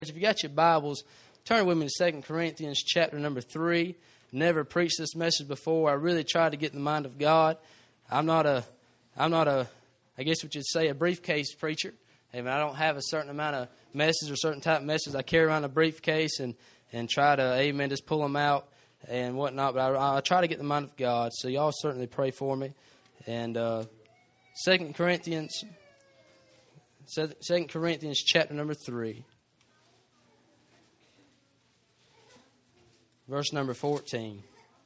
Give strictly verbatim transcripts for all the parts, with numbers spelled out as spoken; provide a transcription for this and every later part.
If you got your Bibles, turn with me to Second Corinthians chapter number three. Never preached this message before. I really tried to get in the mind of God. I'm not a, I'm not a, I guess what you'd say, a briefcase preacher. I mean, I don't have a certain amount of message or certain type of message. I carry around a briefcase and, and try to, amen, just pull them out and whatnot. But I, I try to get in the mind of God. So y'all certainly pray for me. And uh, Second Corinthians, Second Corinthians chapter number three. Verse number fourteen.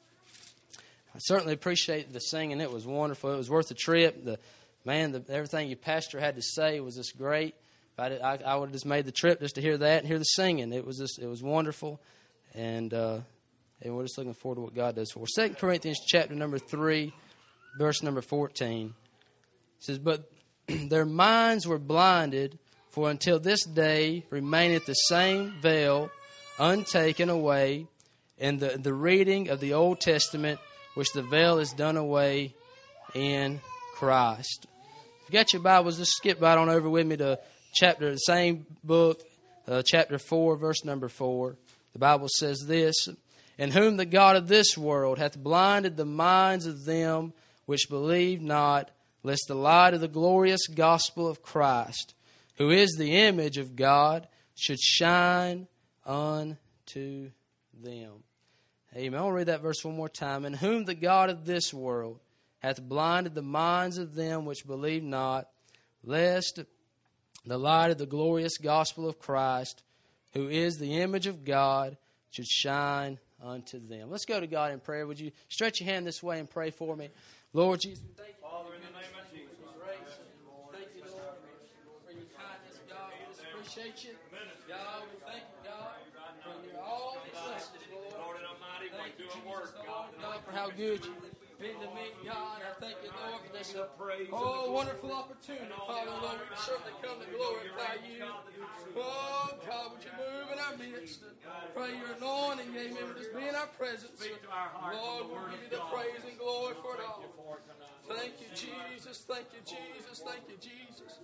I certainly appreciate the singing. It was wonderful. It was worth the trip. The man, the, everything your pastor had to say was just great. If I, did, I, I would have just made the trip just to hear that and hear the singing. It was just, it was wonderful, and uh, and we're just looking forward to what God does for us. Second Corinthians chapter number three, verse number fourteen. It says, "But their minds were blinded, for until this day remaineth the same veil untaken away." In the, the reading of the Old Testament, which the veil is done away in Christ. If you got your Bibles, just skip right on over with me to chapter, the same book, uh, chapter four, verse number four. The Bible says this, "In whom the God of this world hath blinded the minds of them which believe not, lest the light of the glorious gospel of Christ, who is the image of God, should shine unto them." Amen. I'll read that verse one more time. "In whom the God of this world hath blinded the minds of them which believe not, lest the light of the glorious gospel of Christ, who is the image of God, should shine unto them." Let's go to God in prayer. Would you stretch your hand this way and pray for me? Lord Jesus, thank you. Father, in the name of Jesus, thank you, Lord, for your kindness, God. We just appreciate you. God, we thank you, God, for your all blessings, Lord. Thank you, Jesus, Lord, God, for how good you've been to me, God. I thank you, Lord, for this oh, wonderful opportunity, Father, Lord, to certainly come to glorify you. Oh, God, would you move in our midst? Pray your anointing, amen, would just be in our presence. Lord, we'll give you the praise and glory for it all. Thank you, Jesus. Thank you, Jesus. Thank you, Jesus.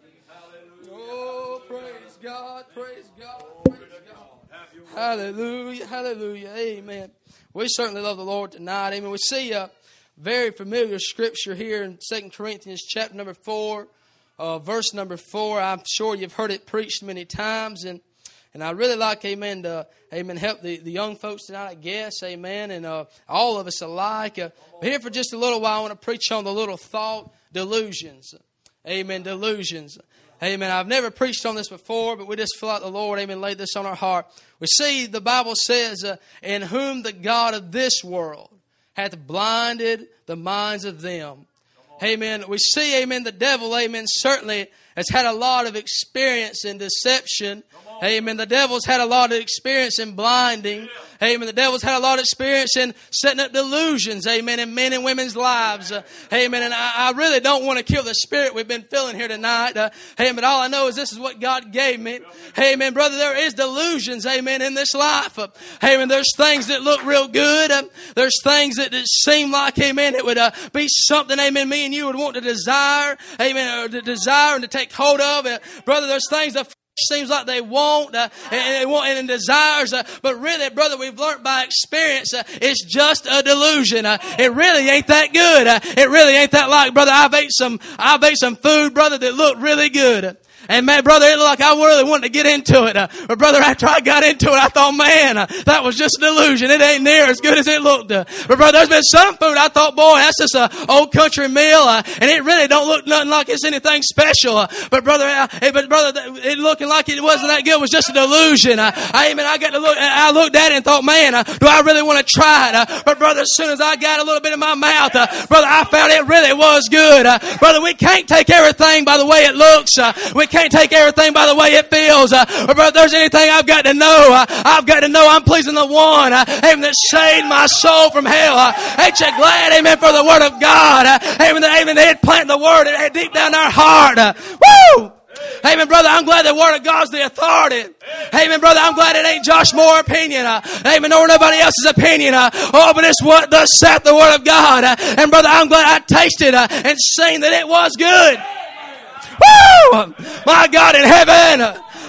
Oh, praise God. Praise God. Praise God. Hallelujah. Hallelujah. Amen. We certainly love the Lord tonight. Amen. We see a very familiar scripture here in Second Corinthians chapter number four, uh, verse number four. I'm sure you've heard it preached many times, and And I really like, amen, to, amen, help the, the young folks tonight, I guess, amen, and uh, all of us alike. Uh, but here for just a little while, I want to preach on the little thought delusions. Amen, delusions. Amen. I've never preached on this before, but we just feel like the Lord, amen, laid this on our heart. We see the Bible says, uh, "In whom the God of this world hath blinded the minds of them." Amen. We see, amen, the devil, amen, certainly has had a lot of experience in deception. Amen. The devil's had a lot of experience in blinding. Amen. The devil's had a lot of experience in setting up delusions. Amen. In men and women's lives. Uh, amen. And I, I really don't want to kill the spirit we've been feeling here tonight. Uh, amen. But all I know is this is what God gave me. Amen. Brother, there is delusions. Amen. In this life. Uh, amen. There's things that look real good. Uh, there's things that, that seem like, amen, it would uh, be something, amen, me and you would want to desire. Amen. Or to desire and to take hold of. Uh, brother, there's things that seems like they want uh, and they want and desires, uh, but really, brother, we've learned by experience, uh, it's just a delusion. Uh, it really ain't that good. Uh, it really ain't that like, brother. I've ate some, I've ate some food, brother, that looked really good. And man, brother, it looked like I really wanted to get into it. Uh, but brother, after I got into it, I thought, man, uh, that was just a delusion. It ain't near as good as it looked. Uh, but brother, there's been some food I thought, boy, that's just a old country meal, uh, and it really don't look nothing like it's anything special. Uh, but brother, uh, but brother, it looking like it wasn't that good was just a delusion. Uh, I mean, I got to look, I looked at it and thought, man, uh, do I really want to try it? Uh, but brother, as soon as I got a little bit in my mouth, uh, brother, I found it really was good. Uh, brother, we can't take everything by the way it looks. Uh, we can't take everything by the way it feels. Uh, but if there's anything I've got to know, uh, I've got to know I'm pleasing the one, uh, amen, that saved my soul from hell. Uh, ain't you glad, amen, for the word of God? Uh, amen, that, amen, they had planted the word deep down our heart. Uh, woo! Amen, brother, I'm glad the word of God's the authority. Amen, brother, I'm glad it ain't Josh Moore's opinion. Uh, amen, nor nobody else's opinion. Uh, oh, but it's what thus saith the word of God. Uh, and brother, I'm glad I tasted uh, and seen that it was good. Woo! My God in heaven.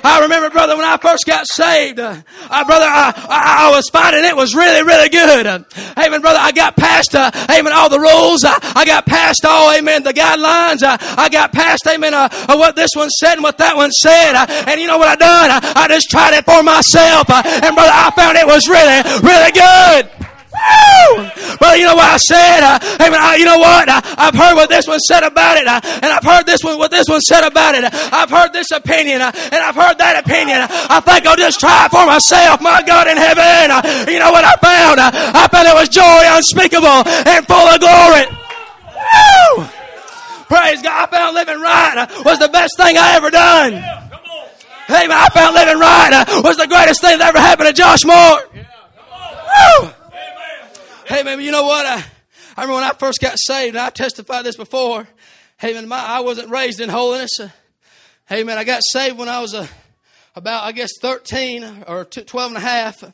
I remember, brother, when I first got saved, uh, I, brother, I, I, I was finding it was really, really good. Uh, amen, brother, I got past, uh, amen, all the rules. Uh, I got past all, amen, the guidelines. Uh, I got past, amen, uh, uh, what this one said and what that one said. Uh, and you know what I done? I, I just tried it for myself. Uh, and brother, I found it was really, really good. Woo! Brother, you know what I said? Uh, amen. I, you know what? I, I've heard what this one said about it, uh, and I've heard this one what this one said about it. I've heard this opinion, uh, and I've heard that opinion. I think I'll just try it for myself. My God in heaven, uh, you know what I found? Uh, I found it was joy unspeakable and full of glory. Woo! Praise God! I found living right uh, was the best thing I ever done. Amen. I found living right uh, was the greatest thing that ever happened to Josh Moore. Woo! Hey, man, you know what? I, I remember when I first got saved, and I testified this before. Hey, man, my, I wasn't raised in holiness. Uh, hey, man, I got saved when I was uh, about, I guess, thirteen or twelve and a half.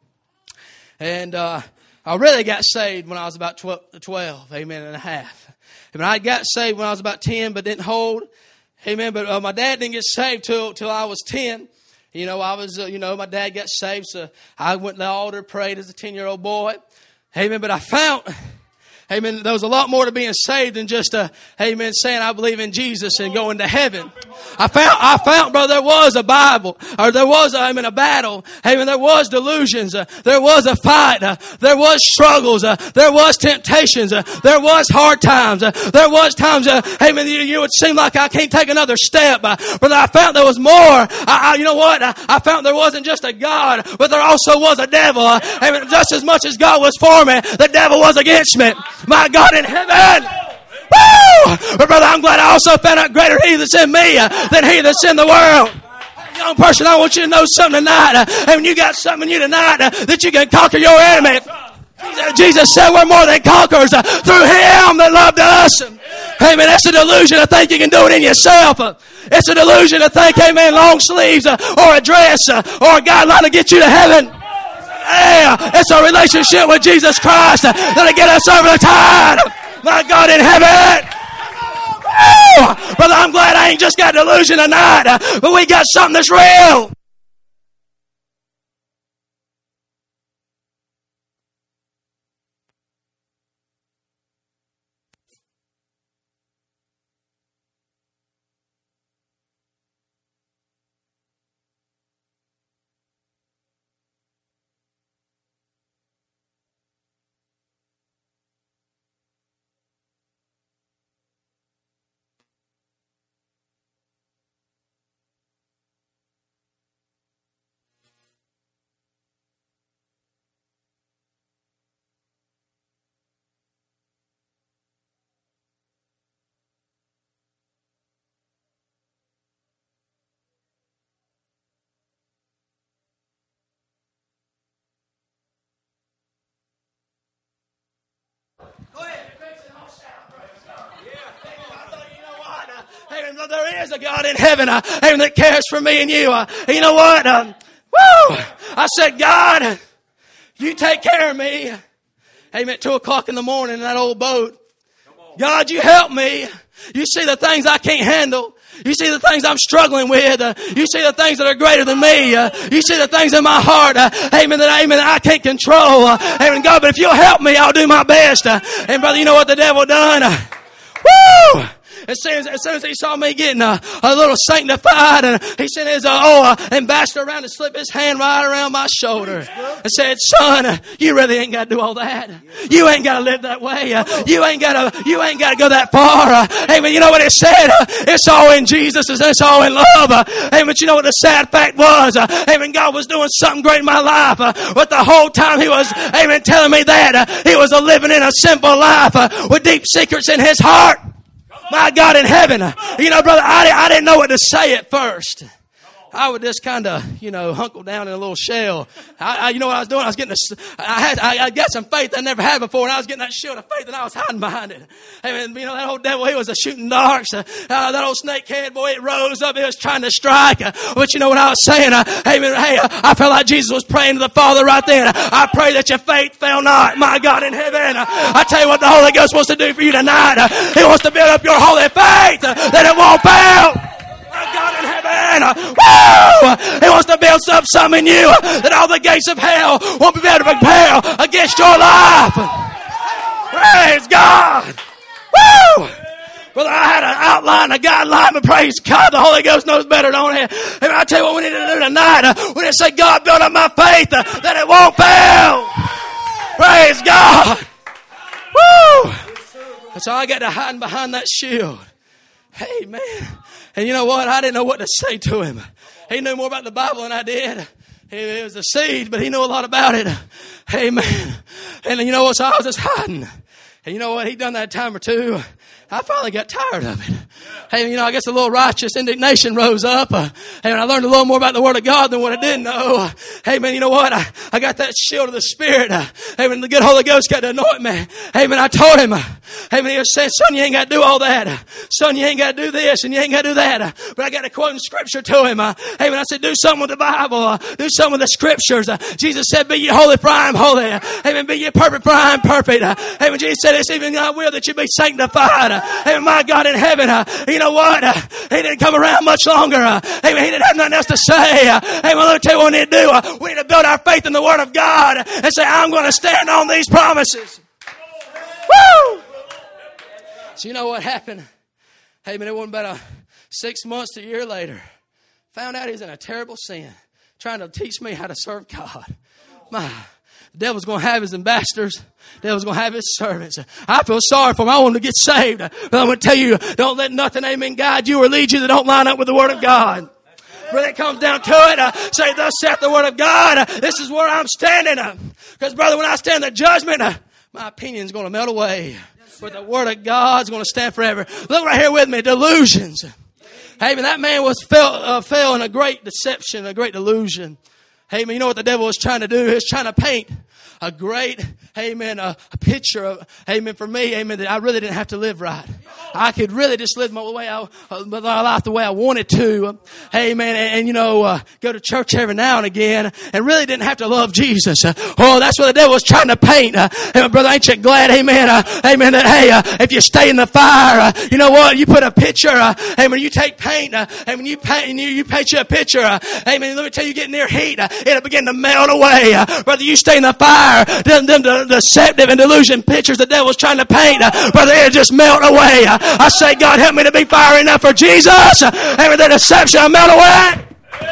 And uh, I really got saved when I was about twelve, amen, and a half. I mean, I got saved when I was about ten, but didn't hold. Amen, but uh, my dad didn't get saved till till I was ten. You know, I was, uh, you know, my dad got saved, so I went to the altar, prayed as a ten-year-old boy. Amen. But I found, amen, there was a lot more to being saved than just, uh, amen, saying I believe in Jesus and going to heaven. I found, I found, brother, there was a Bible, or there was, amen, a battle. Amen, there was delusions. Uh, there was a fight. Uh, there was struggles. Uh, there was temptations. Uh, there was hard times. Uh, there was times, uh, amen, you, you would seem like I can't take another step. Uh, brother, I found there was more. I, I, you know what? I, I found there wasn't just a God, but there also was a devil. Uh, amen, just as much as God was for me, the devil was against me. My God in heaven. Woo! But brother, I'm glad I also found out greater he that's in me uh, than he that's in the world. Young person, I want you to know something tonight. Uh, and when you got something in you tonight uh, that you can conquer your enemy. Jesus said we're more than conquerors uh, through him that loved us. Amen. That's a delusion to think you can do it in yourself. Uh, it's a delusion to think, amen, long sleeves uh, or a dress uh, or a guideline to get you to heaven. Yeah, it's a relationship with Jesus Christ uh, that'll get us over the tide. My God in heaven. Woo! Brother, I'm glad I ain't just got delusion tonight, uh, but we got something that's real. Go ahead. Amen. There is a God in heaven, uh, amen, that cares for me and you. Uh, you know what? Um, woo! I said, God, you take care of me. Amen. Two o'clock in the morning in that old boat. God, you help me. You see the things I can't handle. You see the things I'm struggling with. Uh, you see the things that are greater than me. Uh, you see the things in my heart. Uh, amen. That amen. That I can't control. Uh, amen. God, but if you'll help me, I'll do my best. Uh, and brother, you know what the devil done? Uh, woo! As soon as, as soon as he saw me getting a, a little sanctified, and he sent his uh, oh, uh, ambassador around to slip his hand right around my shoulder and said, "Son, uh, you really ain't got to do all that. You ain't got to live that way. Uh, you ain't got to. You ain't got to go that far." Uh, hey, man, you know what it said? Uh, it's all in Jesus. It's all in love. Uh, hey, but you know what the sad fact was? Uh, hey, man, God was doing something great in my life, uh, but the whole time He was, hey, man, telling me that uh, He was uh, living in a simple life uh, with deep secrets in His heart. My God in heaven. You know, brother, I, I didn't know what to say at first. I would just kind of, you know, hunkle down in a little shell. I, I, you know what I was doing? I was getting, a, I had, I, I got some faith I never had before, and I was getting that shield of faith, and I was hiding behind it. Hey, man, you know, that old devil, he was a shooting darts. Uh, uh, that old snake head, boy, it rose up. It was trying to strike. Uh, but you know what I was saying? Uh, hey, man, hey, uh, I felt like Jesus was praying to the Father right then. Uh, I pray that your faith fail not, my God in heaven. Uh, I tell you what the Holy Ghost wants to do for you tonight. Uh, he wants to build up your holy faith, uh, that it won't fail. My God in in heaven. Woo! He wants to build up something in you that all the gates of hell won't be able to prevail against your life. Praise God. Woo! Brother, I had an outline, a guideline, but praise God, the Holy Ghost knows better, don't He? And I tell you what we need to do tonight. We need to say, God, build up my faith that it won't fail. Praise God. Woo! And so I got to hide behind that shield. Hey, man. And you know what? I didn't know what to say to him. He knew more about the Bible than I did. It was a seed, but he knew a lot about it. Amen. And you know what? So I was just hiding. And you know what? He'd done that a time or two. I finally got tired of it. Hey, you know, I guess a little righteous indignation rose up. Uh, and I learned a little more about the Word of God than what I didn't know. Uh, hey, man, you know what? I, I got that shield of the Spirit. Uh, hey, man, the good Holy Ghost got to anoint me. Hey, man, I told him. Uh, hey, man, he was saying, son, you ain't got to do all that. Uh, son, you ain't got to do this and you ain't got to do that. Uh, but I got to quote in Scripture to him. Uh, hey, man, I said, do something with the Bible. Uh, do something with the Scriptures. Uh, Jesus said, be ye holy, for I am holy. Uh, hey, man, be ye perfect, for I am perfect. Uh, hey, man, Jesus said, it's even God will that you be sanctified. Uh, hey, my God in heaven, uh, you know what? Uh, he didn't come around much longer. Uh, hey, man, he didn't have nothing else to say. Uh, hey, well, let me tell you what we need to do. Uh, we need to build our faith in the Word of God and say, I'm going to stand on these promises. Woo! So you know what happened? Hey, man, it wasn't about a six months to a year later. Found out he's in a terrible sin, trying to teach me how to serve God. My, the devil's going to have his ambassadors. The devil's going to have his servants. I feel sorry for him. I want him to get saved. But I'm going to tell you, don't let nothing, amen, guide you or lead you that don't line up with the Word of God. When it comes down to it, uh, say, thus saith the Word of God. Uh, this is where I'm standing. Because, uh, brother, when I stand in the judgment, uh, my opinion's going to melt away. But the Word of God's going to stand forever. Look right here with me. Delusions. Hey, man, that man was fell, uh, fell in a great deception, a great delusion. Hey, man, you know what the devil was trying to do? He was trying to paint a great, amen, a, a picture of, amen, for me, amen, that I really didn't have to live right. I could really just live my way, I, my life the way I wanted to, amen, and, and you know, uh, go to church every now and again, and really didn't have to love Jesus. Uh, oh, that's what the devil was trying to paint. Uh, hey, brother, ain't you glad, amen, uh, amen, that, hey, uh, if you stay in the fire, uh, you know what, you put a picture, uh, amen, you take paint, uh, amen, you paint, you, you paint you a picture, uh, amen, let me tell you, you get near heat, uh, it'll begin to melt away. Uh, brother, you stay in the fire, them, them the deceptive and delusion pictures the devil's trying to paint, uh, brother, it'll just melt away. Uh, I say, God, help me to be fire enough for Jesus. Uh, amen, the deception will melt away.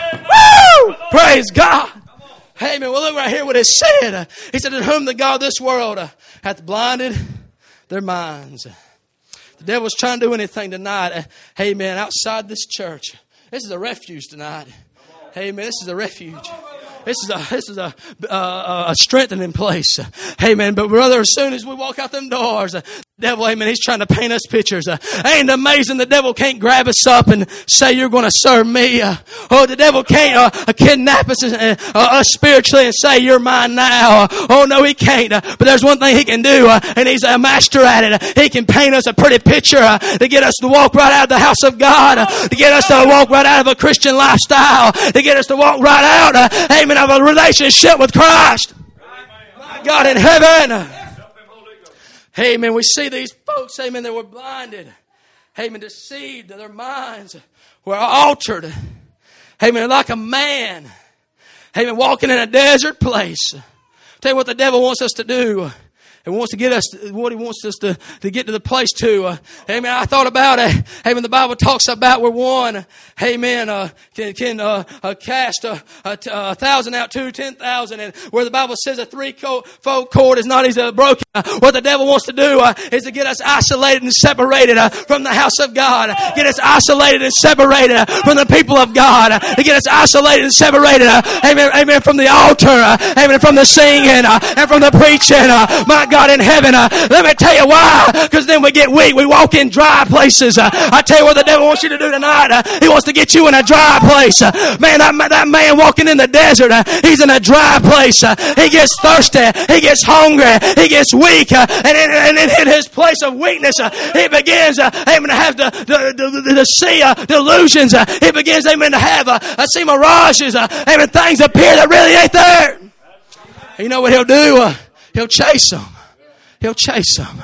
Woo! Praise God. Amen. Well, look right here what it said. Uh, he said, in whom the God of this world uh, hath blinded their minds. The devil's trying to do anything tonight. Uh, amen. Outside this church. This is a refuge tonight. Amen. This is a refuge. This is a this is a uh, a strengthening place. Amen. But brother, as soon as we walk out them doors, uh, devil, amen, he's trying to paint us pictures. Uh, ain't it amazing the devil can't grab us up and say you're going to serve me? Uh, oh, the devil can't uh, kidnap us uh, uh, spiritually and say you're mine now. Uh, oh no, he can't. Uh, but there's one thing he can do, uh, and he's a master at it. Uh, he can paint us a pretty picture uh, to get us to walk right out of the house of God, uh, to get us to walk right out of a Christian lifestyle, to get us to walk right out, uh, amen, of a relationship with Christ. My God in heaven. Amen. We see these folks, amen, that were blinded. Amen. Deceived. Their minds were altered. Amen. Like a man. Amen. Walking in a desert place. Tell you what the devil wants us to do. He wants to get us, what he wants us to, to get to the place to. Uh, amen. I thought about it. Amen. The Bible talks about where one, amen, uh, can, can uh, uh, cast a, a, a thousand out, two, ten thousand. And where the Bible says a three-fold cord is not easily broken. Uh, what the devil wants to do uh, is to get us isolated and separated uh, from the house of God. Uh, get us isolated and separated uh, from the people of God. Uh, to get us isolated and separated, uh, amen, amen, from the altar. Uh, amen, from the singing uh, and from the preaching. Uh, my God in heaven. Uh, let me tell you why. Because then we get weak. We walk in dry places. Uh, I tell you what the devil wants you to do tonight. Uh, he wants to get you in a dry place. Uh, man, that, that man walking in the desert, uh, he's in a dry place. Uh, he gets thirsty. He gets hungry. He gets weak. Uh, and, in, and in his place of weakness, uh, he begins uh, amen, to have the, the, the, the, the see uh, delusions. Uh, he begins amen, to have uh, uh, see mirages. Uh, amen, things appear that really ain't there. You know what he'll do? Uh, he'll chase them. He'll chase them.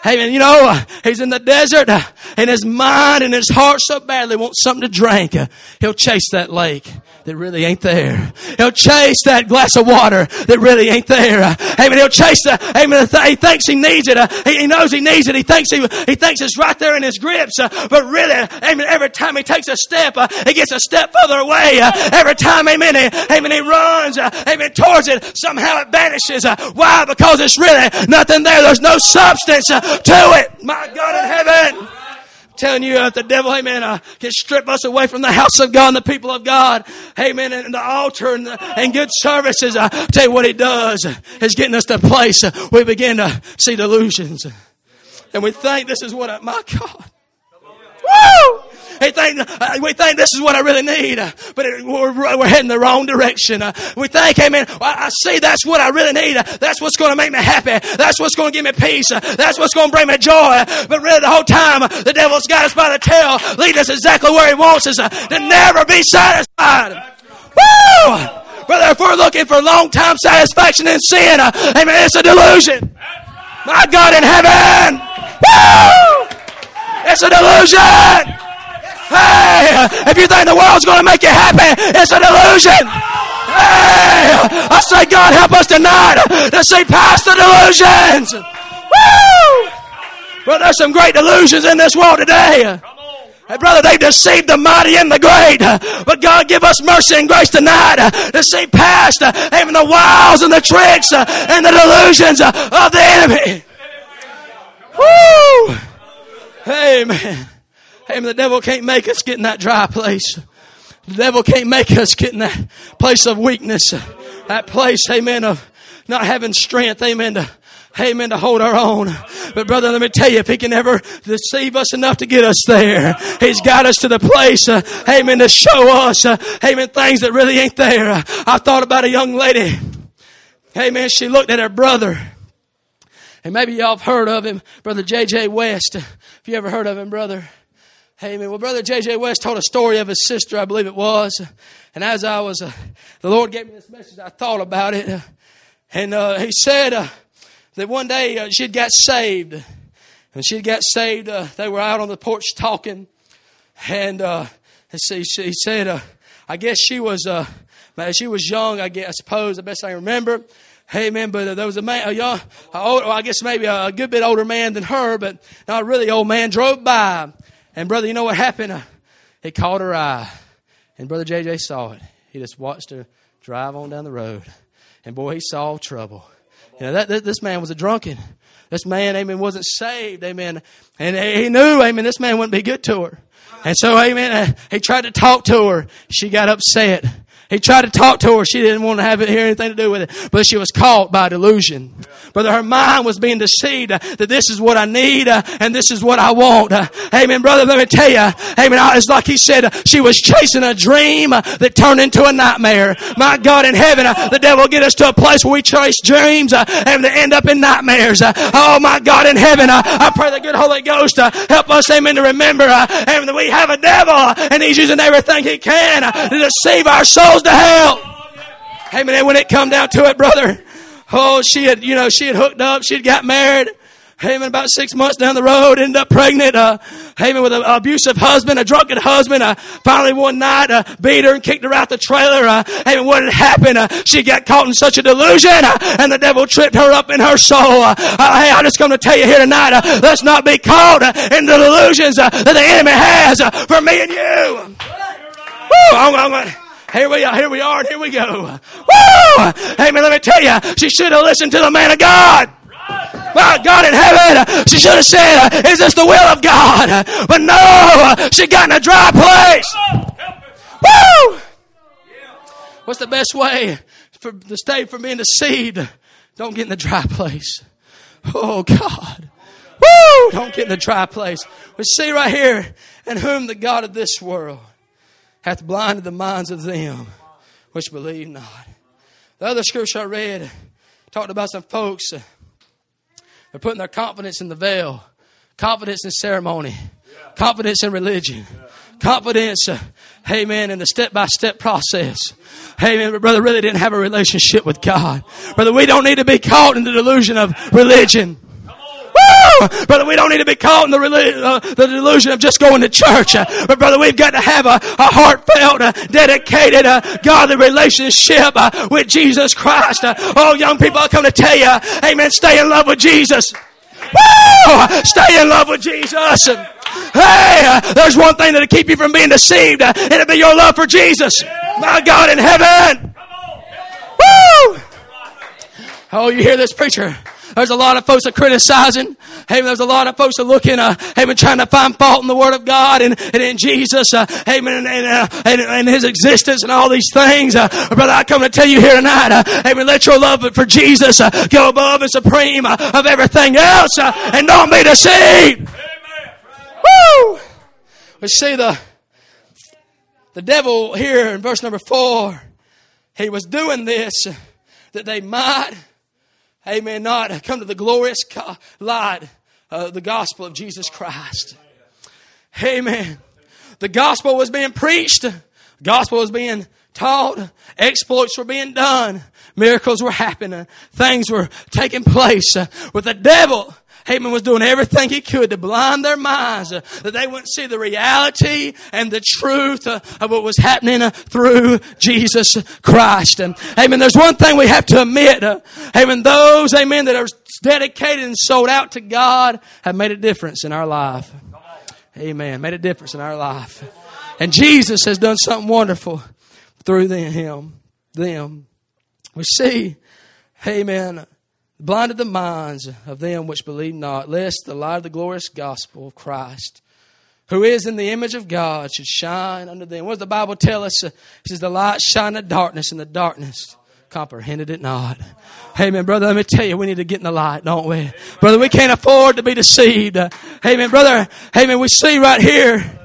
Amen. You know, he's in the desert and his mind and his heart so badly wants something to drink. He'll chase that lake that really ain't there. He'll chase that glass of water that really ain't there. Amen. He'll chase the, amen, he thinks he needs it. He knows he needs it. He thinks he, he thinks it's right there in his grips. But really, amen, every time he takes a step, he gets a step further away. Every time, amen, he, amen, he runs, amen, towards it, somehow it vanishes. Why? Because it's really nothing there. There's no substance to it. My God in heaven. Telling you, if the devil, amen, uh, can strip us away from the house of God and the people of God, amen, and the altar and, the, and good services, uh, tell you what he does is getting us to a place uh, we begin to see delusions. And we think this is what, I, my God. Woo! We think, uh, we think this is what I really need, uh, but it, we're, we're heading the wrong direction. Uh, we think, amen, I, I see that's what I really need. Uh, that's what's going to make me happy. That's what's going to give me peace. Uh, that's what's going to bring me joy. Uh, but really the whole time, uh, the devil's got us by the tail, leading us exactly where he wants us uh, to never be satisfied. Woo! Brother, if we're looking for long-time satisfaction in sin, uh, amen, it's a delusion. My God in heaven. Woo! It's a delusion. Hey, if you think the world's going to make you happy, it's a delusion. Hey, I say, God, help us tonight to see past the delusions. Woo! Well, there's some great delusions in this world today. Hey, brother, they've deceived the mighty and the great. But God, give us mercy and grace tonight to see past even the wiles and the tricks and the delusions of the enemy. Woo! Amen. Amen. The devil can't make us get in that dry place. The devil can't make us get in that place of weakness. That place, amen, of not having strength, amen, to, amen, to hold our own. But brother, let me tell you, if he can ever deceive us enough to get us there, he's got us to the place, uh, amen, to show us, uh, amen, things that really ain't there. Uh, I thought about a young lady. Amen. She looked at her brother. And maybe y'all have heard of him, Brother J J West. If you ever heard of him, brother. Amen. Well, Brother J J West told a story of his sister, I believe it was. And as I was, uh, the Lord gave me this message, I thought about it. Uh, and uh, he said uh, that one day uh, she'd got saved. And she'd got saved. Uh, they were out on the porch talking. And uh, he said, uh, I guess she was, uh, she was young, I guess, I suppose, the best I can remember. Amen. But uh, there was a man, a young, a old, I guess maybe a, a good bit older man than her, but not a really old man, drove by. And brother, you know what happened? Uh, he caught her eye. And Brother J J saw it. He just watched her drive on down the road. And boy, he saw trouble. You know, that, that this man was a drunken. This man, amen, wasn't saved, amen. And he knew, amen, this man wouldn't be good to her. And so, amen, uh, he tried to talk to her. She got upset. He tried to talk to her. She didn't want to have it, hear anything to do with it. But she was caught by delusion. Brother, her mind was being deceived uh, that this is what I need uh, and this is what I want. Uh, amen, brother, let me tell you. Amen, it's like he said, uh, she was chasing a dream uh, that turned into a nightmare. My God in heaven, uh, the devil will get us to a place where we chase dreams uh, and to end up in nightmares. Uh, oh, my God in heaven, uh, I pray the good Holy Ghost uh, help us, amen, to remember uh, amen, that we have a devil uh, and he's using everything he can uh, to deceive our souls to hell. Amen. And when it come down to it, brother, oh, she had, you know, she had hooked up. She had got married. Amen. About six months down the road, ended up pregnant. Uh, amen. With an abusive husband, a drunken husband. Uh, finally one night, uh, beat her and kicked her out the trailer. Uh, amen. What had happened? Uh, she got caught in such a delusion, uh, and the devil tripped her up in her soul. Uh, uh, hey, I just come to tell you here tonight, uh, let's not be caught uh, in the delusions uh, that the enemy has uh, for me and you. Woo! I'm, I'm gonna, Here we are, here we are, and here we go. Woo! Amen, let me tell you, she should have listened to the man of God. Well, God in heaven, she should have said, is this the will of God? But no, she got in a dry place. Woo! What's the best way for, to stay from being deceived? Don't get in the dry place. Oh, God. Woo! Don't get in the dry place. We see right here, in whom the God of this world hath blinded the minds of them which believe not. The other scripture I read talked about some folks. Uh, they're putting their confidence in the veil, confidence in ceremony, yeah. confidence in religion, yeah. confidence, uh, amen, in the step-by-step process. Amen. But brother, really didn't have a relationship with God. Brother, we don't need to be caught in the delusion of religion. Woo! Brother, we don't need to be caught in the, uh, the delusion of just going to church. Uh, but brother, we've got to have a, a heartfelt, uh, dedicated, uh, godly relationship uh, with Jesus Christ. Uh, oh, young people, I come to tell you, amen, stay in love with Jesus. Woo! Stay in love with Jesus. Hey, uh, there's one thing that'll keep you from being deceived. Uh, it'll be your love for Jesus. My God in heaven. Woo! Oh, you hear this, preacher? There's a lot of folks that are criticizing. Hey, there's a lot of folks that are looking, uh, hey, trying to find fault in the Word of God and, and in Jesus, uh, hey, and, and, uh, and, and His existence and all these things. Uh, brother, I come to tell you here tonight, uh, hey, let your love for Jesus uh, go above and supreme uh, of everything else, uh, and don't be deceived. Woo! We see the the devil here in verse number four. He was doing this that they might, amen, not come to the glorious light of the gospel of Jesus Christ. Amen. The gospel was being preached. The gospel was being taught. Exploits were being done. Miracles were happening. Things were taking place. With the devil, Haman was doing everything he could to blind their minds, uh, that they wouldn't see the reality and the truth uh, of what was happening uh, through Jesus Christ. And, amen, there's one thing we have to admit. Uh, amen, those, amen, that are dedicated and sold out to God have made a difference in our life. Amen, made a difference in our life. And Jesus has done something wonderful through them. Him, them. We see, amen, blinded the minds of them which believe not, lest the light of the glorious gospel of Christ, who is in the image of God, should shine unto them. What does the Bible tell us? It says, the light shine in the darkness, and the darkness comprehended it not. Amen, brother, let me tell you, we need to get in the light, don't we? Brother, we can't afford to be deceived. Amen, brother. Amen, we see right here,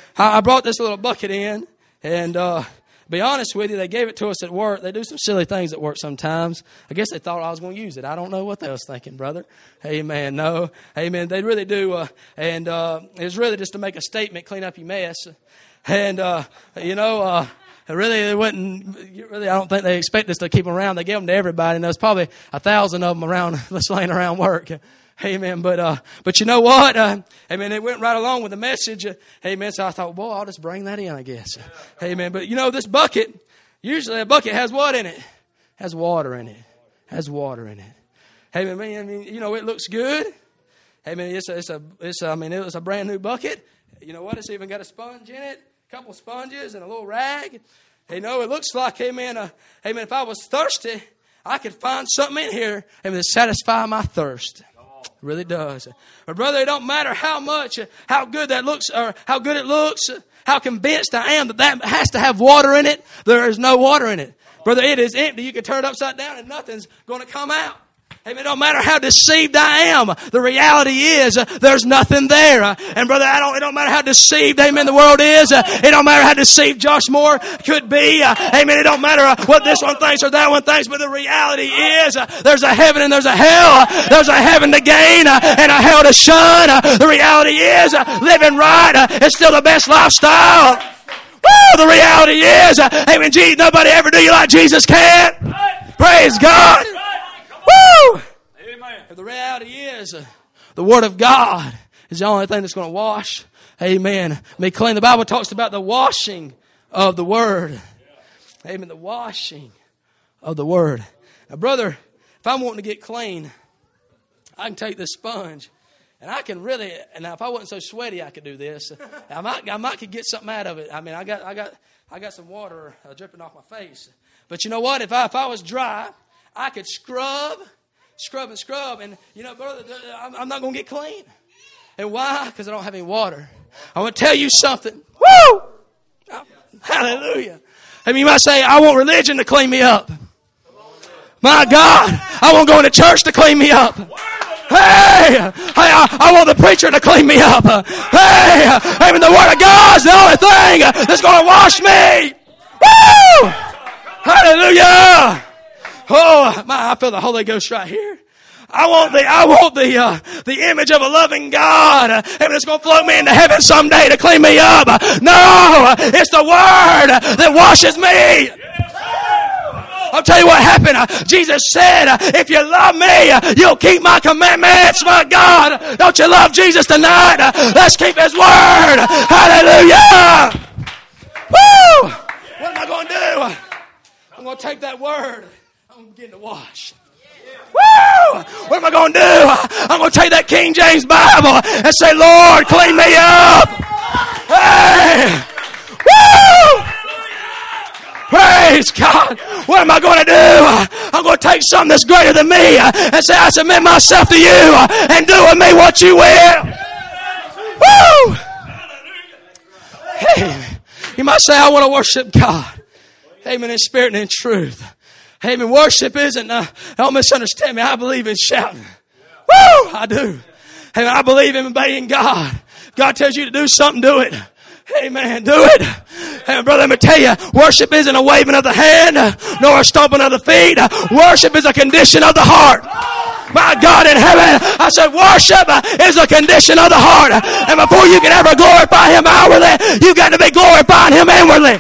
I brought this little bucket in, and uh be honest with you, they gave it to us at work. They do some silly things at work sometimes. I guess they thought I was going to use it. I don't know what they was thinking, brother. Amen. No. Amen. They really do. Uh, and uh, it was really just to make a statement, clean up your mess. And, uh, you know, uh, really, they wouldn't, really, I don't think they expect us to keep them around. They gave them to everybody. And there was probably a thousand of them around, just laying around work. Amen. But, uh, but you know what? Uh, amen. It went right along with the message. Uh, amen. So I thought, boy, I'll just bring that in, I guess. Amen. But you know, this bucket, usually a bucket has what in it? Has water in it. Has water in it. Amen. I mean, you know, it looks good. Amen. It's a, it's a, it's a, I mean, it's a brand new bucket. You know what? It's even got a sponge in it, a couple of sponges and a little rag. You know, it looks like, amen, uh, amen, if I was thirsty, I could find something in here, amen, to satisfy my thirst. It really does. But brother, it don't matter how much, how good that looks, or how good it looks, how convinced I am that that has to have water in it. There is no water in it. Brother, it is empty. You can turn it upside down and nothing's going to come out. Amen. It don't matter how deceived I am. The reality is uh, there's nothing there. Uh, and brother, I don't, it don't matter how deceived, amen, the world is. Uh, it don't matter how deceived Josh Moore could be. Uh, amen. It don't matter uh, what this one thinks or that one thinks. But the reality is uh, there's a heaven and there's a hell. Uh, there's a heaven to gain uh, and a hell to shun. Uh, the reality is uh, living right uh, is still the best lifestyle. Woo! The reality is, uh, amen, gee, nobody ever do you like Jesus can. Praise God. Woo! Amen. The reality is, uh, the Word of God is the only thing that's going to wash, amen, me clean. The Bible talks about the washing of the Word. Yeah. Amen, the washing of the Word. Now, brother, if I'm wanting to get clean, I can take this sponge, and I can really, and now if I wasn't so sweaty, I could do this. I might, I might could get something out of it. I mean, I got, I got, I got some water uh, dripping off my face. But you know what? If I, if I was dry, I could scrub, scrub and scrub. And, you know, brother, I'm not going to get clean. And why? Because I don't have any water. I want to tell you something. Woo! Oh, hallelujah. I mean, you might say, I want religion to clean me up. My God, I want going to church to clean me up. Hey, I, I want the preacher to clean me up. Hey, even the Word of God's the only thing that's going to wash me. Woo! Hallelujah. Oh, my, I feel the Holy Ghost right here. I want the, I want the, uh, the image of a loving God. Uh, and it's going to float me into heaven someday to clean me up. Uh, no, it's the Word that washes me. I'll tell you what happened. Uh, Jesus said, uh, if you love me, uh, you'll keep my commandments. My God, don't you love Jesus tonight? Uh, let's keep His word. Hallelujah. Woo! What am I going to do? I'm going to take that word. I'm going to begin to wash. Woo! What am I going to do? I'm going to take that King James Bible and say, Lord, clean me up. Hey! Woo! Praise God. What am I going to do? I'm going to take something that's greater than me and say, I submit myself to you and do with me what you will. Woo! Hey, you might say, I want to worship God. Amen. In spirit and in truth. Amen. Worship isn't, uh, don't misunderstand me. I believe in shouting. Woo! I do. Amen. I believe in obeying God. If God tells you to do something, do it. Amen. Do it. Hey, brother, let me tell you, worship isn't a waving of the hand, nor a stomping of the feet. Worship is a condition of the heart. My God in heaven, I said worship is a condition of the heart. And before you can ever glorify Him outwardly, you've got to be glorifying Him inwardly.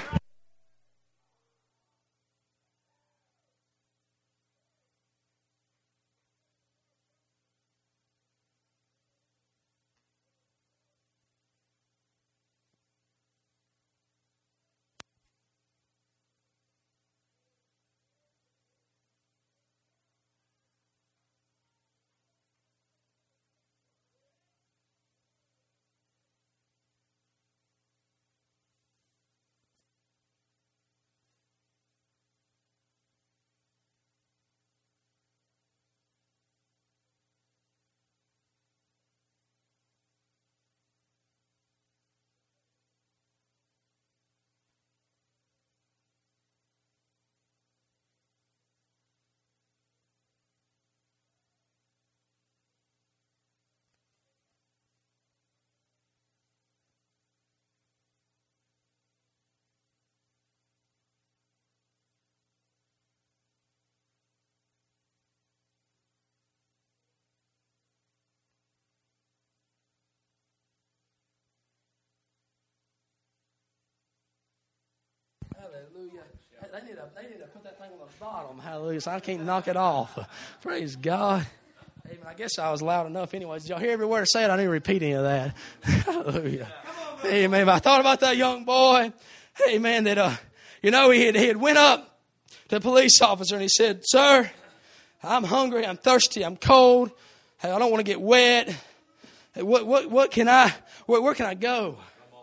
Hallelujah. They need, to, they need to put that thing on the bottom. Hallelujah. So I can't knock it off. Praise God. Amen. I guess I was loud enough anyways. Did y'all hear every word I said? I didn't repeat any of that. Hallelujah. Amen. I thought about that young boy. Amen. That, uh, you know, he had, he had went up to the police officer and he said, sir, I'm hungry. I'm thirsty. I'm cold. Hey, I don't want to get wet. Hey, what, what, what can I, where, where can I go?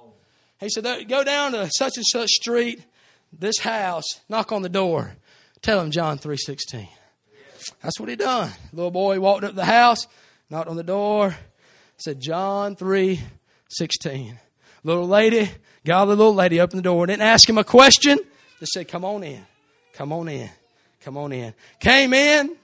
He said, go down to such and such street, this house, knock on the door. Tell him John three sixteen. That's what he done. Little boy walked up to the house, knocked on the door, said John three sixteen. Little lady, godly little lady opened the door. Didn't ask him a question. Just said, come on in. Come on in. Come on in. Came in,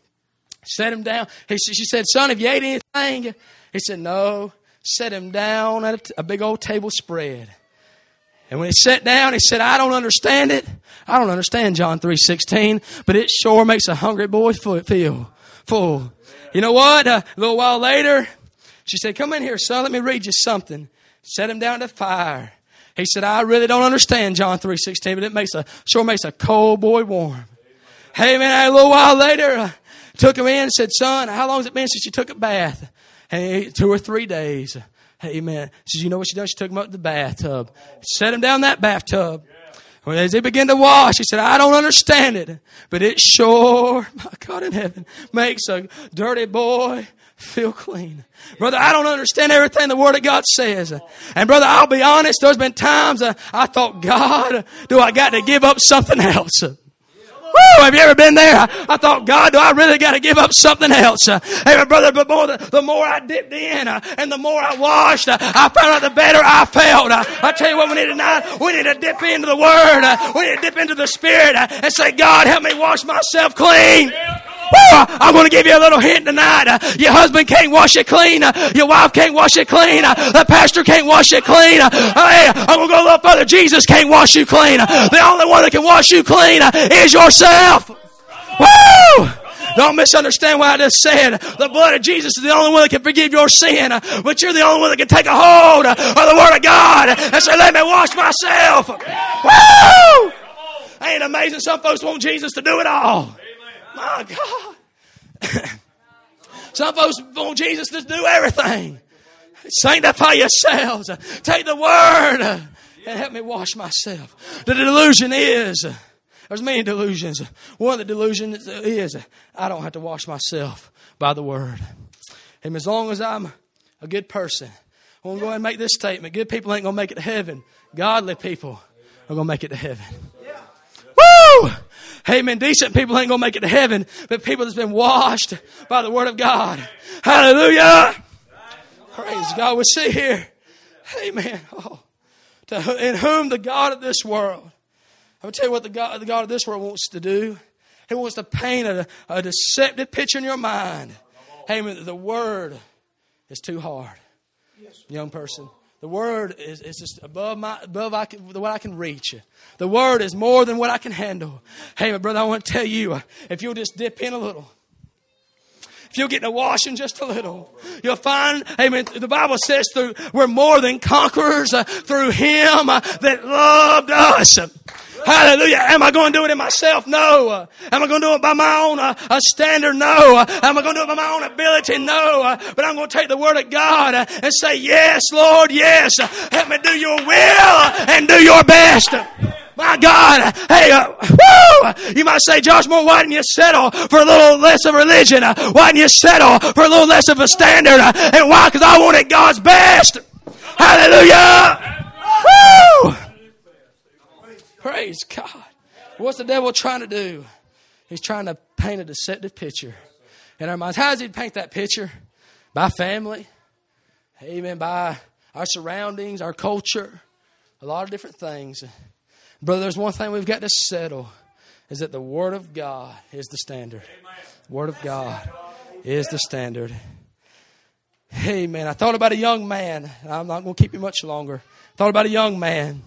sat him down. He, she said, son, have you ate anything? He said, no. Set him down at a big old table spread. And when he sat down, he said, I don't understand it. I don't understand John three sixteen, but it sure makes a hungry boy feel full. You know what? A little while later, she said, come in here, son. Let me read you something. Set him down to the fire. He said, I really don't understand John three sixteen, but it makes a sure makes a cold boy warm. Hey, man, a little while later, uh, took him in and said, son, how long has it been since you took a bath? Hey, two or three days. Amen. She says, you know what she done? She took him up to the bathtub. Set him down in that bathtub. Well, as he began to wash, he said, I don't understand it, but it sure, my God in heaven, makes a dirty boy feel clean. Brother, I don't understand everything the Word of God says. And brother, I'll be honest, there's been times uh, I thought, God, do I got to give up something else? Woo, have you ever been there? I, I thought, God, do I really got to give up something else? Uh, hey, my brother, but more, the, the more I dipped in uh, and the more I washed, uh, I found out the better I felt. Uh, I tell you what, we need tonight, we need to dip into the Word. Uh, we need to dip into the Spirit uh, and say, God, help me wash myself clean. Woo, I'm going to give you a little hint tonight. Uh, your husband can't wash it clean. Uh, your wife can't wash it clean. Uh, the pastor can't wash it clean. Uh, hey, I'm going to go a little further. Jesus can't wash you clean. Uh, the only one that can wash you clean uh, is yourself. Woo! Don't misunderstand what I just said. The blood of Jesus is the only one that can forgive your sin. Uh, but you're the only one that can take a hold uh, of the Word of God and say, let me wash myself. Woo! Ain't it amazing? Some folks want Jesus to do it all. My God. Some folks want Jesus to do everything. Sanctify yourselves. Take the word and help me wash myself. The delusion is, there's many delusions. One of the delusions is, I don't have to wash myself by the word. And as long as I'm a good person, I'm going to go ahead and make this statement. Good people ain't going to make it to heaven. Godly people are going to make it to heaven. Woo! Amen. Decent people ain't going to make it to heaven, but people that's been washed by the word of God. Hallelujah. Praise God. We see here. Amen. Oh, to, in whom the God of this world. I'm going to tell you what the God, the God of this world wants to do. He wants to paint a, a deceptive picture in your mind. Amen. The word is too hard. Young person. The word is, is just above my above I can, what I can reach. The word is more than what I can handle. Hey, my brother, I want to tell you, if you'll just dip in a little, if you'll get in a washing just a little, you'll find, amen, the Bible says through, we're more than conquerors uh, through Him uh, that loved us. Hallelujah. Am I going to do it in myself? No. Uh, am I going to do it by my own uh, uh, standard? No. Uh, am I going to do it by my own ability? No. Uh, but I'm going to take the word of God uh, and say, yes, Lord, yes. Uh, help me do your will uh, and do your best. My God. Hey, uh, woo! You might say, Josh Moore, why didn't you settle for a little less of religion? Uh, why didn't you settle for a little less of a standard? Uh, and why? Because I wanted God's best. Hallelujah. Woo! Praise God. What's the devil trying to do? He's trying to paint a deceptive picture in our minds. How does he paint that picture? By family. Amen. By our surroundings, our culture. A lot of different things. Brother, there's one thing we've got to settle. Is that the Word of God is the standard. The Word of God is the standard. Amen. I thought about a young man. I'm not going to keep you much longer. I thought about a young man.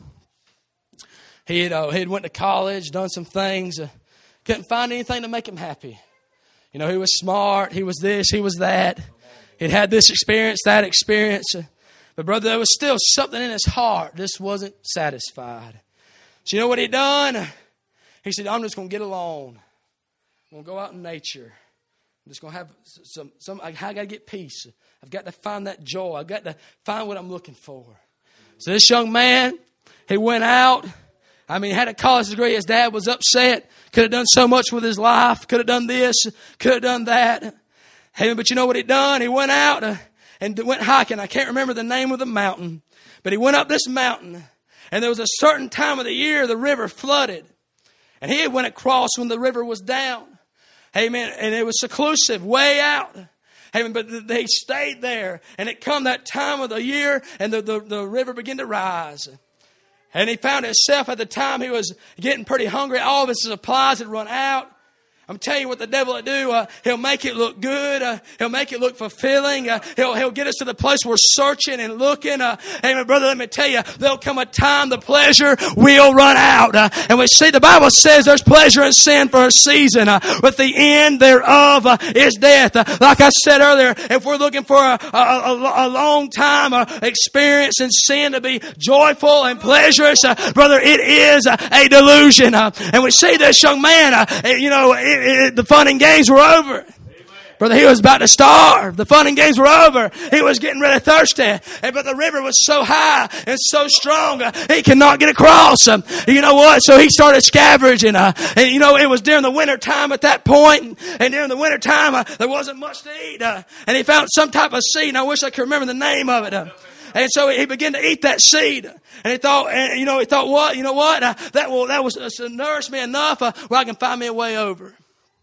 He had, uh, he had went to college, done some things. Uh, couldn't find anything to make him happy. You know, he was smart. He was this. He was that. He'd had this experience, that experience. Uh, but brother, there was still something in his heart. Just wasn't satisfied. So you know what he done? He said, I'm just going to get alone. I'm going to go out in nature. I'm just going to have some, some I, I got to get peace. I've got to find that joy. I've got to find what I'm looking for. So this young man, he went out. I mean, he had a college degree. His dad was upset. Could have done so much with his life. Could have done this. Could have done that. Hey, but you know what he done? He went out uh, and went hiking. I can't remember the name of the mountain. But he went up this mountain. And there was a certain time of the year the river flooded. And he went across when the river was down. Amen. And it was seclusive, way out. Amen. But they stayed there. And it come that time of the year and the, the, the river began to rise. And he found himself at the time he was getting pretty hungry. All of his supplies had run out. I'm telling you what the devil will do. Uh, he'll make it look good. Uh, he'll make it look fulfilling. Uh, he'll, he'll get us to the place we're searching and looking. Uh, amen, brother, let me tell you, there'll come a time the pleasure will run out. Uh, and we see the Bible says there's pleasure in sin for a season, uh, but the end thereof uh, is death. Uh, like I said earlier, if we're looking for a, a, a, a long time uh, experience in sin to be joyful and pleasurous, uh, brother, it is uh, a delusion. Uh, and we see this young man, uh, you know, it, It, the fun and games were over. Amen. Brother, he was about to starve. The fun and games were over. He was getting really thirsty. And, but the river was so high and so strong, uh, he could not get across. Um, you know what? So he started scavenging. Uh, and, you know, it was during the winter time at that point. And during the winter time, uh, there wasn't much to eat. Uh, and he found some type of seed. And I wish I could remember the name of it. Uh, And so he began to eat that seed, and he thought, and you know, he thought, what, you know what, uh, that will that was uh, nourish me enough uh, where I can find me a way over.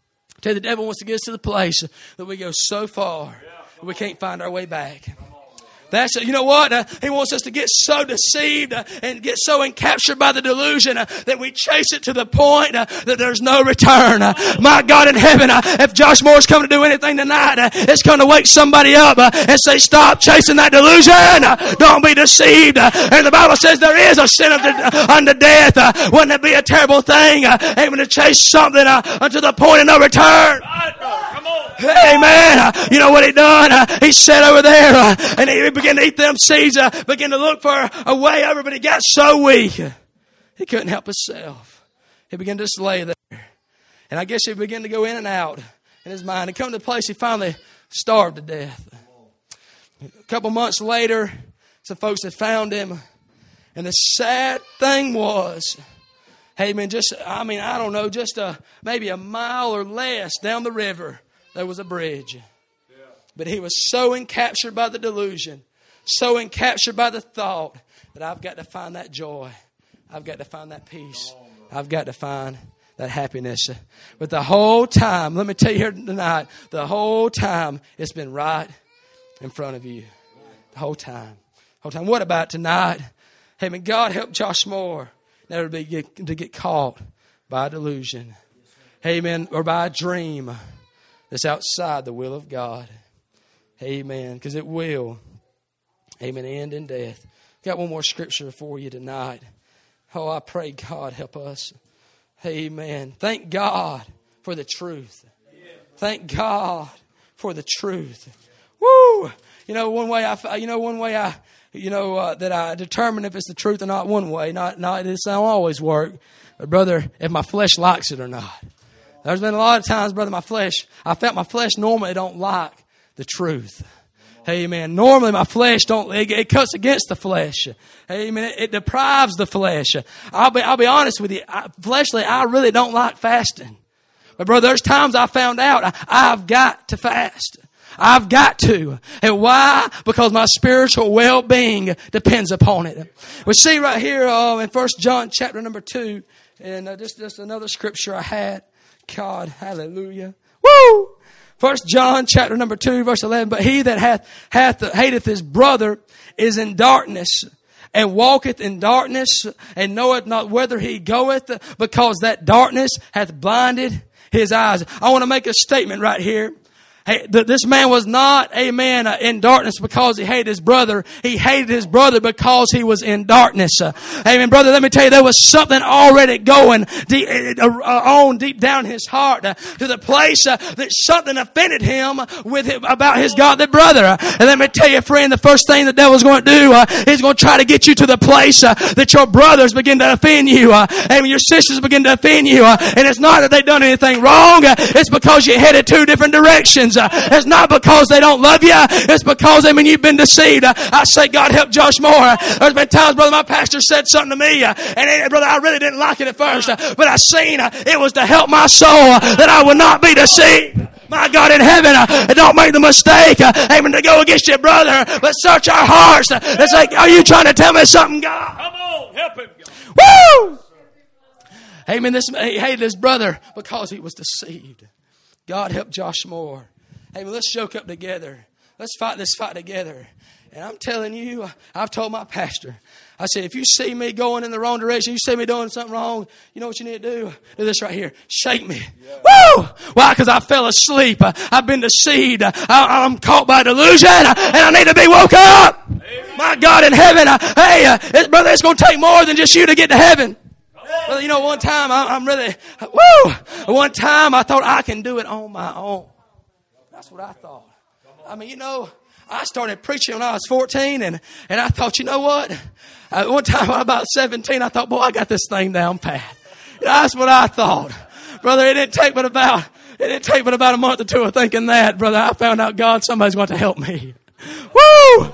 I tell you, the devil wants to get us to the place that we go so far that we can't find our way back. That's, you know what? Uh, he wants us to get so deceived uh, and get so encaptured by the delusion uh, that we chase it to the point uh, that there's no return. Uh, my God in heaven, uh, if Josh Moore's come to do anything tonight, uh, it's going to wake somebody up uh, and say, stop chasing that delusion. Uh, don't be deceived. Uh, and the Bible says there is a sin unto, uh, unto death. Uh, wouldn't it be a terrible thing uh, aiming to chase something uh, unto the point of no return? Amen. Uh, you know what he done? Uh, he sat over there uh, and he began to eat them seeds, uh, began to look for a way over, but he got so weak. He couldn't help himself. he began to just lay there. And I guess he began to go in and out in his mind. And come to the place he finally starved to death. A couple months later, some folks had found him. And the sad thing was, hey man, just, I mean, I don't know, just a, maybe a mile or less down the river, there was a bridge. Yeah. But he was so encaptured by the delusion, so encaptured by the thought that I've got to find that joy. I've got to find that peace. I've got to find that happiness. But the whole time, let me tell you here tonight, the whole time it's been right in front of you. The whole time. The whole time. What about tonight? Hey, man, God help Josh Moore never to, be, get, to get caught by a delusion. Amen. Or by a dream that's outside the will of God. Amen. Because it will. Amen. End in death. Got one more scripture for you tonight. Oh, I pray God help us. Amen. Thank God for the truth. Thank God for the truth. Woo! You know, one way I, you know, one way I, you know, uh, that I determine if it's the truth or not. One way, not, not this don't always work, but brother, if my flesh likes it or not. There's been a lot of times, brother, my flesh, I felt my flesh normally don't like the truth. Amen. Normally my flesh don't, it, it cuts against the flesh. Amen. It, it deprives the flesh. I'll be, I'll be honest with you. I, fleshly, I really don't like fasting. But brother, there's times I found out I, I've got to fast. I've got to. And why? Because my spiritual well-being depends upon it. We see right here uh, in First John chapter number two, and uh, just, just another scripture I had. God, hallelujah. Woo! First John chapter number two, verse eleven. But he that hath, hath hateth his brother is in darkness, and walketh in darkness, and knoweth not whither he goeth, because that darkness hath blinded his eyes. I want to make a statement right here. Hey, this man was not, amen, uh, in darkness because he hated his brother. He hated his brother because he was in darkness. Uh, amen, brother, let me tell you, there was something already going deep, uh, on deep down his heart uh, to the place uh, that something offended him with him about his godly brother. Uh, and let me tell you, friend, the first thing the devil's going to do, uh, he's going to try to get you to the place uh, that your brothers begin to offend you. Uh, and your sisters begin to offend you. Uh, and it's not that they've done anything wrong. Uh, it's because you headed two different directions. Uh, it's not because they don't love you. It's because, I mean, you've been deceived. Uh, I say, God help Josh Moore. Uh, there's been times, brother, my pastor said something to me, uh, and uh, brother, I really didn't like it at first, uh, but I seen uh, it was to help my soul uh, that I would not be deceived. My God in heaven, uh, don't make the mistake, uh, aiming to go against your brother, but search our hearts. Uh, it's like, are you trying to tell me something, God? Come on, help him, God. Woo! Amen. This he hated his brother because he was deceived. God help Josh Moore. Amen. Let's yoke up together. Let's fight this fight together. And I'm telling you, I've told my pastor, I said, if you see me going in the wrong direction, you see me doing something wrong, you know what you need to do? Do this right here. Shake me. Yeah. Woo! Why? Because I fell asleep. I've been deceived. I, I'm caught by delusion, and I need to be woke up. Amen. My God in heaven. Hey, uh, it's, brother, it's going to take more than just you to get to heaven. Brother, you know, one time I, I'm really, woo! One time I thought I can do it on my own. That's what I thought. I mean, you know, I started preaching when I was fourteen, and, and I thought, you know what? Uh, one time when I was about seventeen, I thought, boy, I got this thing down pat. That's what I thought. Brother, it didn't take but about, it didn't take but about a month or two of thinking that, brother. I found out God, somebody's going to help me. Woo!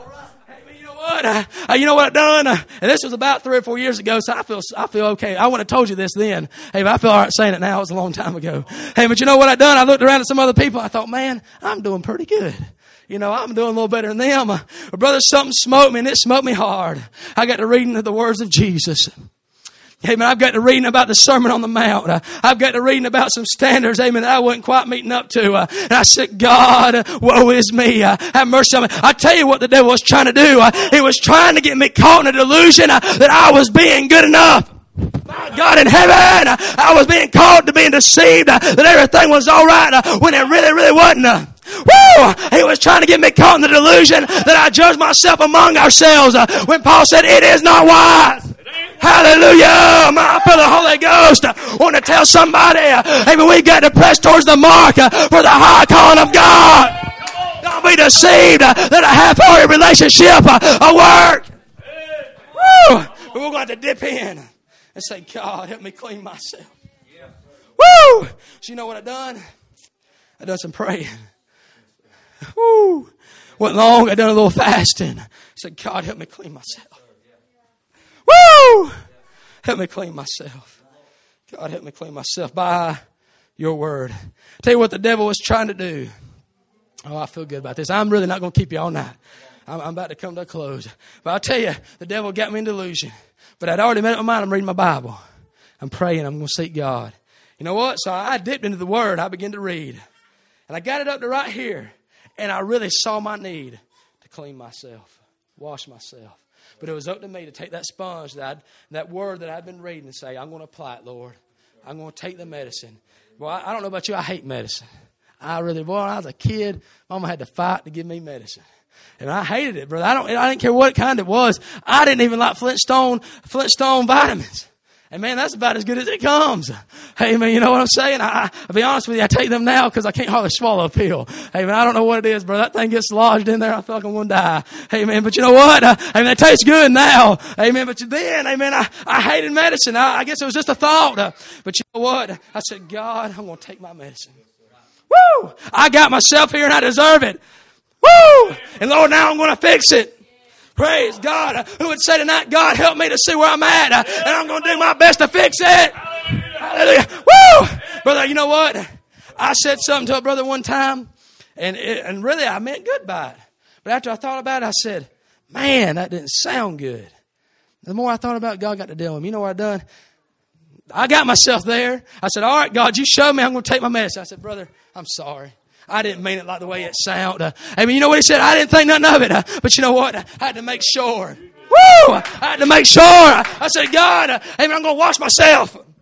What? Uh, uh, you know what I've done? Uh, and this was about three or four years ago, so I feel I feel okay. I wouldn't have told you this then. Hey, but I feel all right saying it now. It was a long time ago. Hey, but you know what I've done? I looked around at some other people. I thought, man, I'm doing pretty good. You know, I'm doing a little better than them. Uh, but brother, something smoked me, and it smoked me hard. I got to reading the words of Jesus. Amen. I've got to reading about the Sermon on the Mount. Uh, I've got to reading about some standards, amen, that I wasn't quite meeting up to. Uh, and I said, God, uh, woe is me. Uh, have mercy on me. I tell you what the devil was trying to do. Uh, he was trying to get me caught in a delusion uh, that I was being good enough. My God in heaven, uh, I was being caught to being deceived uh, that everything was all right uh, when it really, really wasn't. Uh, Woo! He was trying to get me caught in the delusion that I judge myself among ourselves. Uh, when Paul said, it is not wise. Hallelujah. I feel the Holy Ghost. I want to tell somebody, amen, we got to press towards the mark for the high calling of God. Don't be deceived that a half-hearted relationship will work. Woo! We're going to have to dip in and say, God, help me clean myself. Woo! So you know what I done? I done some praying. Woo! Went long. I done a little fasting. I said, God, help me clean myself. Woo! Help me clean myself. God, help me clean myself by your word. Tell you what the devil was trying to do. Oh, I feel good about this. I'm really not going to keep you all night. I'm, I'm about to come to a close. But I'll tell you, the devil got me in delusion. But I'd already made up my mind. I'm reading my Bible. I'm praying. I'm going to seek God. You know what? So I dipped into the word. I began to read. And I got it up to right here. And I really saw my need to clean myself, wash myself. But it was up to me to take that sponge, that I'd, that word that I'd been reading and say, I'm going to apply it, Lord. I'm going to take the medicine. Well, I, I don't know about you. I hate medicine. I really, boy, when I was a kid, Mama had to fight to give me medicine. And I hated it, brother. I don't, I didn't care what kind it was. I didn't even like Flintstone, Flintstone vitamins. And man, that's about as good as it comes. Hey man, you know what I'm saying? I, I'll be honest with you, I take them now because I can't hardly swallow a pill. Hey man, I don't know what it is, bro. That thing gets lodged in there, I feel like I'm going to die. Hey man, but you know what? Uh, hey man, it tastes good now. Hey man, but then, hey man, I, I hated medicine. I, I guess it was just a thought. Uh, but you know what? I said, God, I'm going to take my medicine. Woo! I got myself here and I deserve it. Woo! And Lord, now I'm going to fix it. Praise God. Uh, who would say tonight, God, help me to see where I'm at. Uh, and I'm going to do my best to fix it. Hallelujah. Hallelujah. Woo! Brother, you know what? I said something to a brother one time. And it, and really, I meant good by it. But after I thought about it, I said, man, that didn't sound good. The more I thought about it, God got to deal with me. You know what I done? I got myself there. I said, all right, God, you showed me. I'm going to take my medicine. I said, brother, I'm sorry. I didn't mean it like the way it sounded. Uh, I mean, you know what he said? I didn't think nothing of it. Uh, but you know what? I had to make sure. Woo! I had to make sure. I, I said, God, uh, I mean, I'm going to wash myself. Woo!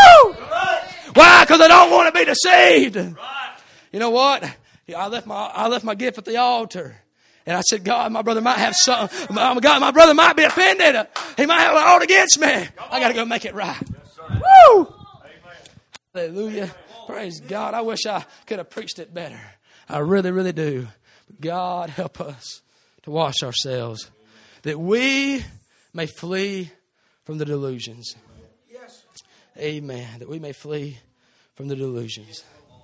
Why? Because I don't want to be deceived. You know what? I left my I left my gift at the altar. And I said, God, my brother might have something. God, my brother might be offended. Uh, he might have an art against me. I got to go make it right. Woo! Hallelujah. Praise God. I wish I could have preached it better. I really, really do. God, help us to wash ourselves that we may flee from the delusions. Amen. That we may flee from the delusions.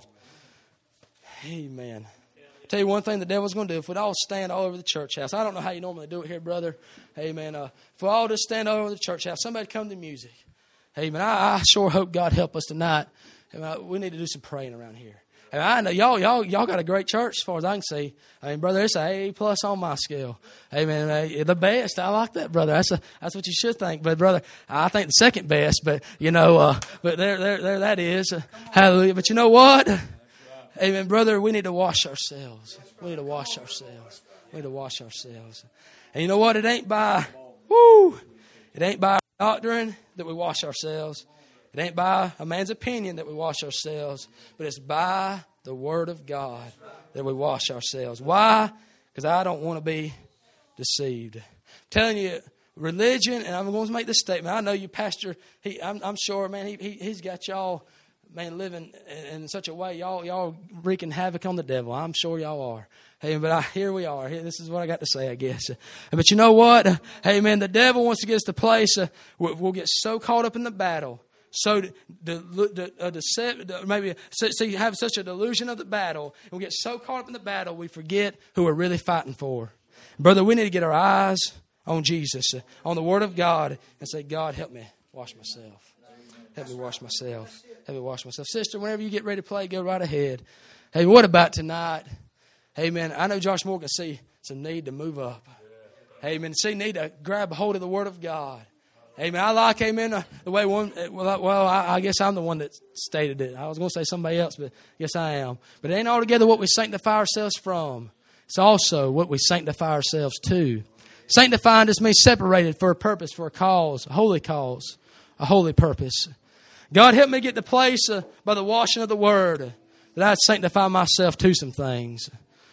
Amen. I'll tell you one thing the devil's going to do. If we'd all stand all over the church house. I don't know how you normally do it here, brother. Amen. Uh, if we all just stand all over the church house. Somebody come to music. Amen. I, I sure hope God help us tonight. We need to do some praying around here. And I know y'all, y'all, y'all got a great church as far as I can see. I mean, brother, it's an A plus on my scale. Amen. The best. I like that, brother. That's a, that's what you should think. But brother, I think the second best. But you know, uh, but there, there, there, that is. Uh, hallelujah. But you know what? Amen, brother. We need to wash ourselves. We need to wash ourselves. We need to wash ourselves. And you know what? It ain't by, woo. It ain't by doctrine that we wash ourselves. It ain't by a man's opinion that we wash ourselves, but it's by the Word of God that we wash ourselves. Why? Because I don't want to be deceived. I'm telling you, religion, and I'm going to make this statement. I know you, Pastor, he, I'm, I'm sure, man, he, he, he's got y'all, man, living in, in such a way, y'all, y'all wreaking havoc on the devil. I'm sure y'all are. Hey, but I, here we are. Here, this is what I got to say, I guess. But you know what? Hey, man, the devil wants to get us to a place uh, we'll, we'll get so caught up in the battle. So the, the, uh, the, maybe so, so you have such a delusion of the battle, and we get so caught up in the battle, we forget who we're really fighting for. Brother, we need to get our eyes on Jesus, uh, on the Word of God, and say, God, help me wash myself. Help me wash myself. Help me wash myself. Sister, whenever you get ready to play, go right ahead. Hey, what about tonight? Hey, man, I know Josh Moore can see some need to move up. Hey, man, see need to grab hold of the Word of God. Amen. I like, amen, uh, the way one, well, well I, I guess I'm the one that stated it. I was going to say somebody else, but yes, I am. But it ain't altogether what we sanctify ourselves from. It's also what we sanctify ourselves to. Sanctifying just means separated for a purpose, for a cause, a holy cause, a holy purpose. God, help me get to the place uh, by the washing of the Word that I'd sanctify myself to some things.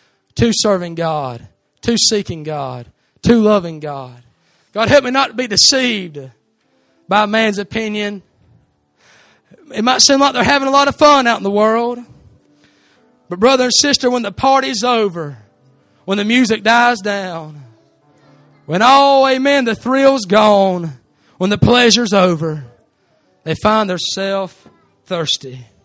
To serving God, to seeking God, to loving God. God, help me not to be deceived by man's opinion. It might seem like they're having a lot of fun out in the world. But brother and sister, when the party's over, when the music dies down, when all, amen, the thrill's gone, when the pleasure's over, they find themselves thirsty.